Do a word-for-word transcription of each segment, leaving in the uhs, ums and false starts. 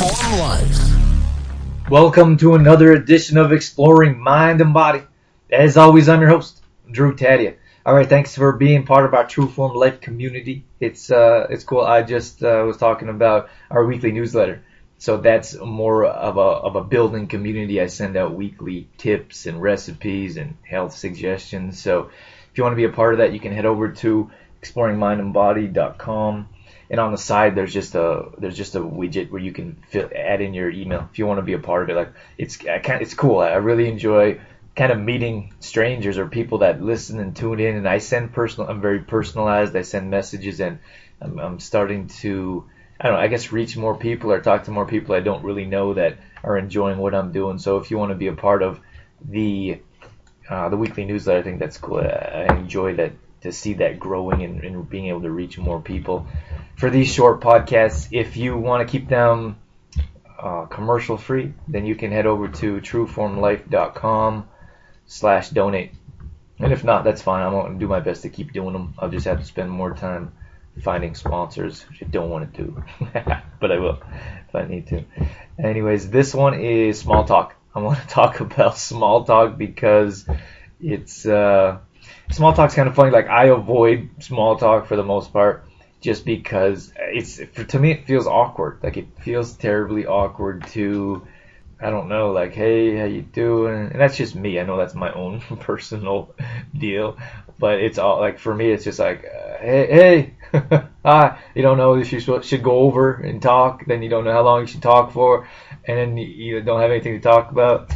Trueform Life. Welcome to another edition of Exploring Mind and Body. As always, I'm your host, Drew Tadia. All right, thanks for being part of our Trueform Life community. It's uh, it's cool. I just uh, was talking about our weekly newsletter. So that's more of a of a building community. I send out weekly tips and recipes and health suggestions. So if you want to be a part of that, you can head over to exploring mind and body dot com. And on the side, there's just a there's just a widget where you can fill, add in your email if you want to be a part of it. Like it's I kind it's cool. I really enjoy kind of meeting strangers or people that listen and tune in. And I send personal. I'm very personalized. I send messages, and I'm, I'm starting to I don't know. I guess reach more people or talk to more people I don't really know that are enjoying what I'm doing. So if you want to be a part of the uh, the weekly newsletter, I think that's cool. I, I enjoy that. To see that growing and, and being able to reach more people. For these short podcasts, if you want to keep them uh, commercial free, then you can head over to trueform life dot com slash donate. And if not, that's fine. I'm going to do my best to keep doing them. I'll just have to spend more time finding sponsors, which I don't want to do. But I will if I need to. Anyways, this one is small talk. I want to talk about small talk because it's... Uh, Small talk's kind of funny. Like I avoid small talk for the most part, just because it's to me it feels awkward. Like it feels terribly awkward to, I don't know, like hey, how you doing? And that's just me. I know that's my own personal deal, but it's all like for me, it's just like uh, hey, hey, hi. You don't know if you should go over and talk, then you don't know how long you should talk for, and then you don't have anything to talk about.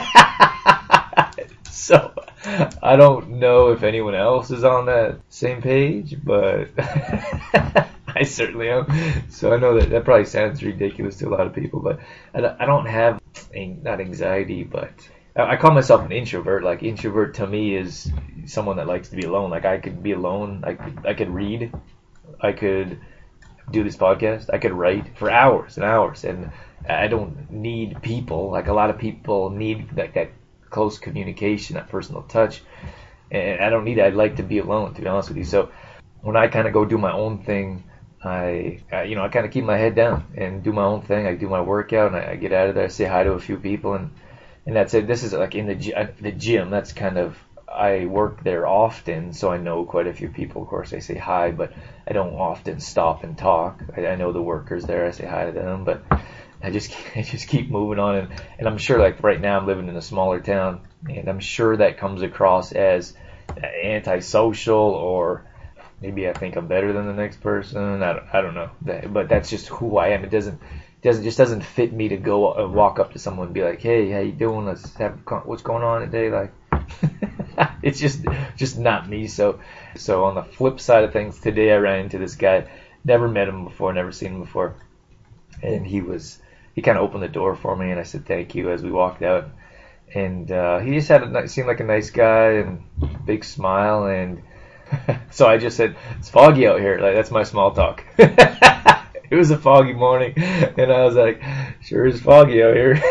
So. I don't know if anyone else is on that same page, but I certainly am. So I know that that probably sounds ridiculous to a lot of people, but I don't have, not anxiety, but I call myself an introvert. Like introvert to me is someone that likes to be alone. Like I could be alone. I could, I could read. I could do this podcast. I could write for hours and hours, and I don't need people. Like a lot of people need like that close communication, that personal touch, and I don't need it. I'd like to be alone, to be honest with you. So when I kind of go do my own thing, I, I you know, I kind of keep my head down and do my own thing. I do my workout, and I, I get out of there, say hi to a few people, and and that's it. This is like in the the gym. That's kind of, I work there often, so I know quite a few people. Of course, I say hi, but I don't often stop and talk. I, I know the workers there. I say hi to them, but I just I just keep moving on, and, and I'm sure like right now I'm living in a smaller town, and I'm sure that comes across as antisocial, or maybe I think I'm better than the next person. I don't, I don't know, that, but that's just who I am. It doesn't doesn't just doesn't fit me to go uh, walk up to someone and be like, hey, how you doing? Let's have what's going on today. Like it's just just not me. So so on the flip side of things, today I ran into this guy. Never met him before, never seen him before, and he was. He kind of opened the door for me, and I said thank you as we walked out. And uh, he just had a seemed like a nice guy and big smile, and so I just said it's foggy out here. Like that's my small talk. It was a foggy morning, and I was like, sure is foggy out here.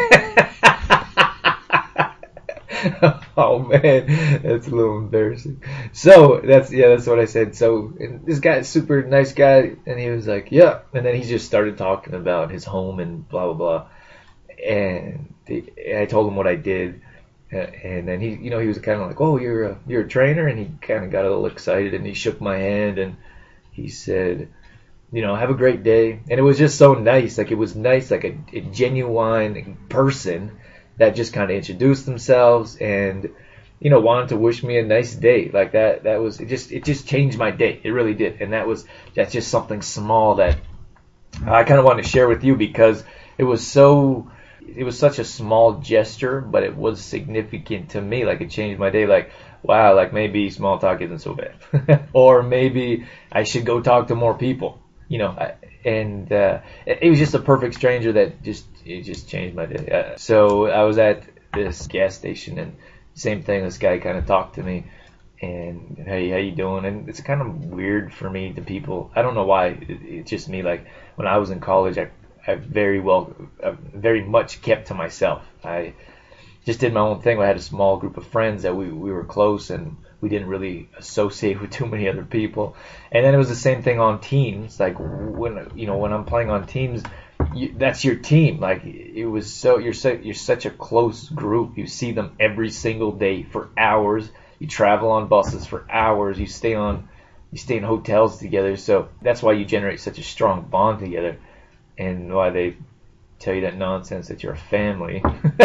Oh man, that's a little embarrassing. So that's yeah, that's what I said. So and this guy's super nice guy, and he was like, yeah, and then he just started talking about his home and blah blah blah, and the, I told him what I did, uh, and then he, you know, he was kind of like, oh, you're a, you're a trainer, and he kind of got a little excited, and he shook my hand, and he said, you know, have a great day, and it was just so nice, like it was nice, like a, a genuine person that just kind of introduced themselves and, you know, wanted to wish me a nice day. Like that, that was, it just, it just changed my day. It really did. And that was, that's just something small that I kind of wanted to share with you because it was so, it was such a small gesture, but it was significant to me. Like it changed my day. Like, wow, like maybe small talk isn't so bad. Or maybe I should go talk to more people, you know, I, and uh, it, it was just a perfect stranger that just, it just changed my day. Uh, so I was at this gas station, and same thing, this guy kind of talked to me, and hey, how you doing? And it's kind of weird for me to people. I don't know why. It, it's just me. Like when I was in college, I, I very well, I very much kept to myself. I just did my own thing. I had a small group of friends that we, we were close, and we didn't really associate with too many other people. And then it was the same thing on teams. Like when, you know, when I'm playing on teams, you, that's your team. Like it was so you're so you're such a close group. You see them every single day for hours. You travel on buses for hours. You stay on you stay in hotels together. So that's why you generate such a strong bond together, and why they tell you that nonsense that you're a family.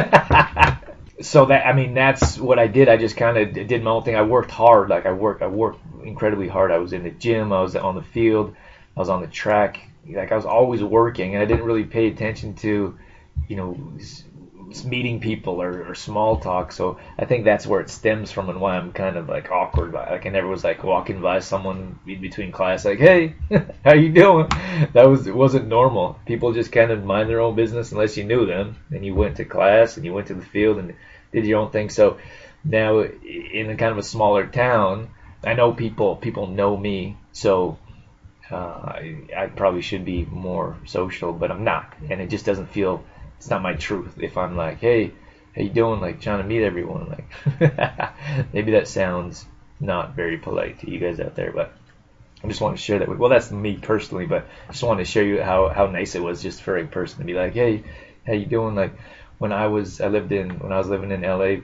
So that I mean that's what I did. I just kind of did my own thing. I worked hard. Like I worked I worked incredibly hard. I was in the gym. I was on the field. I was on the track. Like I was always working, and I didn't really pay attention to, you know, meeting people or, or small talk. So I think that's where it stems from, and why I'm kind of like awkward. Like I never was like walking by someone in between class, like, "Hey, how you doing?" That was it wasn't normal. People just kind of mind their own business unless you knew them, and you went to class and you went to the field and did your own thing. So now in a kind of a smaller town, I know people. People know me, so. Uh, I, I probably should be more social, but I'm not, and it just doesn't feel. It's not my truth. If I'm like, hey, how you doing? Like trying to meet everyone. Like maybe that sounds not very polite to you guys out there, but I just want to share that with. Well, that's me personally, but I just wanted to show you how how nice it was just for a person to be like, hey, how you doing? Like when I was I lived in when I was living in L A,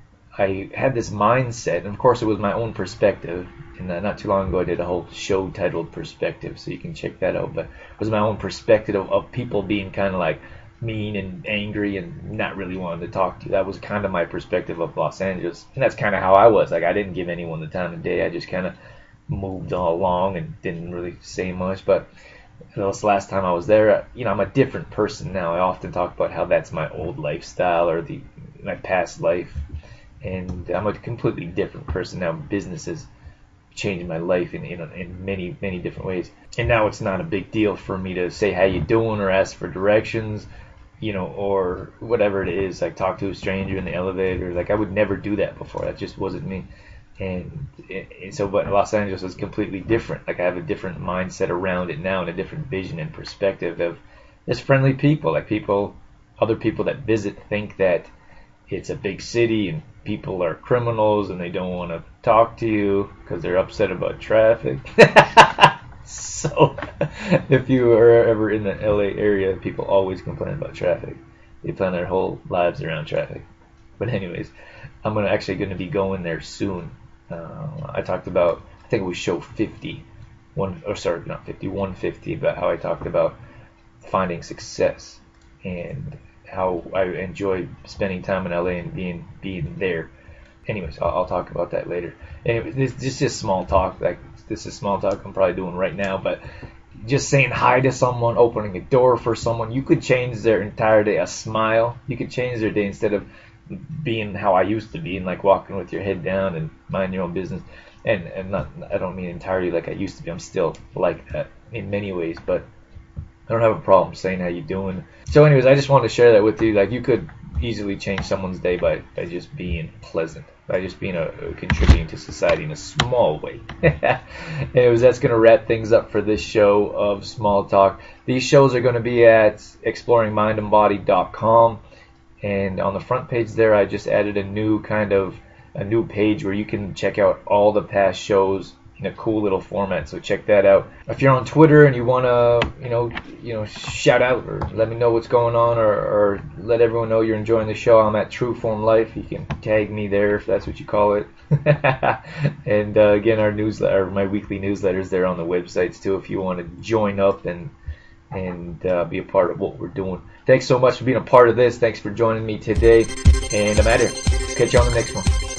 I had this mindset, and of course it was my own perspective. And uh, not too long ago I did a whole show titled Perspective, so you can check that out. But it was my own perspective of, of people being kind of like mean and angry and not really wanting to talk to you. That was kind of my perspective of Los Angeles. And that's kind of how I was. Like I didn't give anyone the time of day. I just kind of moved all along and didn't really say much. But this last time I was there, you know, I'm a different person now. I often talk about how that's my old lifestyle or the my past life. And I'm a completely different person now. Business has changed my life in, in in many many different ways. And now it's not a big deal for me to say how you doing or ask for directions, you know, or whatever it is. Like talk to a stranger in the elevator. Like I would never do that before. That just wasn't me. And, and so, but Los Angeles is completely different. Like I have a different mindset around it now and a different vision and perspective of there's friendly people. Like people, other people that visit think that it's a big city and people are criminals and they don't want to talk to you because they're upset about traffic. So if you are ever in the L A area, people always complain about traffic. They plan their whole lives around traffic. But anyways, I'm gonna actually going to be going there soon. Uh, I talked about, I think it was show fifty, one, or sorry, not fifty, one fifty, about how I talked about finding success and how I enjoy spending time in L A and being being there. Anyways, I'll, I'll talk about that later. Anyway, this, this is just small talk. Like this is small talk I'm probably doing right now, but just saying hi to someone, opening a door for someone, you could change their entire day. A smile, you could change their day instead of being how I used to be and like walking with your head down and mind your own business. And and not, I don't mean entirely like I used to be. I'm still like that in many ways, but I don't have a problem saying how you doing. So anyways, I just wanted to share that with you. Like you could easily change someone's day by, by just being pleasant, by just being a, a contributing to society in a small way. Anyways, that's going to wrap things up for this show of Small Talk. These shows are going to be at exploring mind and body dot com, and on the front page there I just added a new kind of a new page where you can check out all the past shows in a cool little format, so check that out. If you're on Twitter and you want to, you know, you know, shout out or let me know what's going on, or, or let everyone know you're enjoying the show, I'm at True Form Life. You can tag me there if that's what you call it. And uh, again, our newsletter, my weekly newsletters, there on the websites too. If you want to join up and and uh, be a part of what we're doing. Thanks so much for being a part of this. Thanks for joining me today, and I'm out here. Let's catch you on the next one.